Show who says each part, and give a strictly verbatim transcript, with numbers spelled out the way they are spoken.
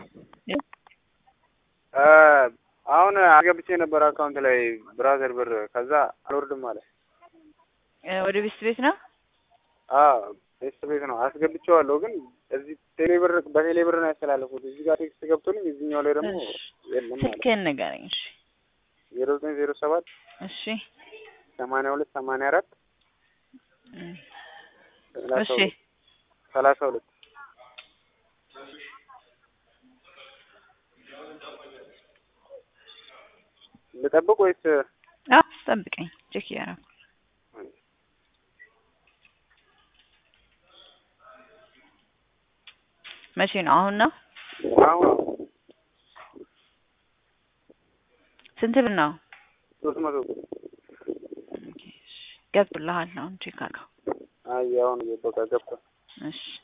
Speaker 1: አሁን አገብቼ ነበር አካውንት ላይ ብራዘር ብር ከዛ አልወርድም አለ።
Speaker 2: ወደ ቤት ቤት ነው?
Speaker 1: አዎ ቤት ቤት ነው አስገብቼዋለሁ፣ ግን እዚህ ቴሌ ብር በቴሌ ብር ነው ያስተላለፉት። እዚህ ጋር ቴክስት ገብቶልኝ እዚህኛው ላይ ደግሞ የለም ማለት።
Speaker 2: ስልክህን ንገረኝ። እሺ
Speaker 1: ዜሮ ዘጠኝ ዜሮ ሰባት
Speaker 2: እሺ
Speaker 1: ሰማንያ ሁለት ሰማንያ አራት
Speaker 2: እሺ
Speaker 1: ሰላሳ ሁለት ልጠብቅ ወይስ?
Speaker 2: አዎ ጠብቀኝ፣ ቼክ እያደረኩ መቼ ነው? አሁን ነው?
Speaker 1: አሁን
Speaker 2: ስንት ብር ነው?
Speaker 1: ሶስት መቶ
Speaker 2: ገብቶልሃል? አሁን ቼክ አድርገው።
Speaker 1: አይ አሁን በቃ ገብቷል።
Speaker 2: እሺ